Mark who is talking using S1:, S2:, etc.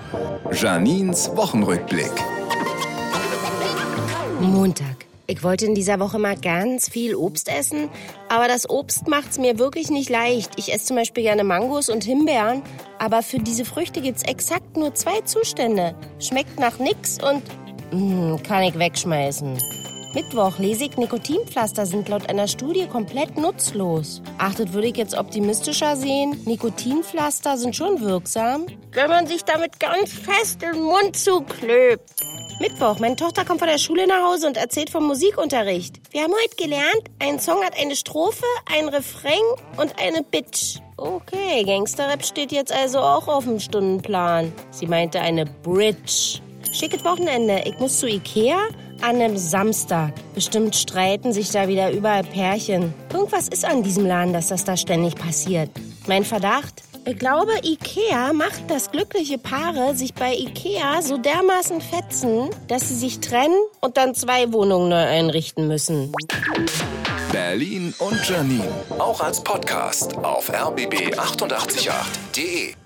S1: Janines Wochenrückblick.
S2: Montag. Ich wollte in dieser Woche mal ganz viel Obst essen, aber das Obst macht's mir wirklich nicht leicht. Ich esse zum Beispiel gerne Mangos und Himbeeren, aber für diese Früchte gibt's exakt nur 2 Zustände. Schmeckt nach nix und kann ich wegschmeißen. Mittwoch lese ich, Nikotinpflaster sind laut einer Studie komplett nutzlos. Ach, das würde ich jetzt optimistischer sehen. Nikotinpflaster sind schon wirksam, wenn man sich damit ganz fest in den Mund zuklebt. Mittwoch, meine Tochter kommt von der Schule nach Hause und erzählt vom Musikunterricht. Wir haben heute gelernt, ein Song hat eine Strophe, ein Refrain und eine Bitch. Okay, Gangsterrap steht jetzt also auch auf dem Stundenplan. Sie meinte eine Bridge. Schickes Wochenende, ich muss zu Ikea an einem Samstag. Bestimmt streiten sich da wieder überall Pärchen. Irgendwas ist an diesem Laden, dass das da ständig passiert. Mein Verdacht? Ich glaube, Ikea macht, dass glückliche Paare sich bei Ikea so dermaßen fetzen, dass sie sich trennen und dann 2 Wohnungen neu einrichten müssen.
S1: Berlin und Janine, auch als Podcast auf rbb888.de.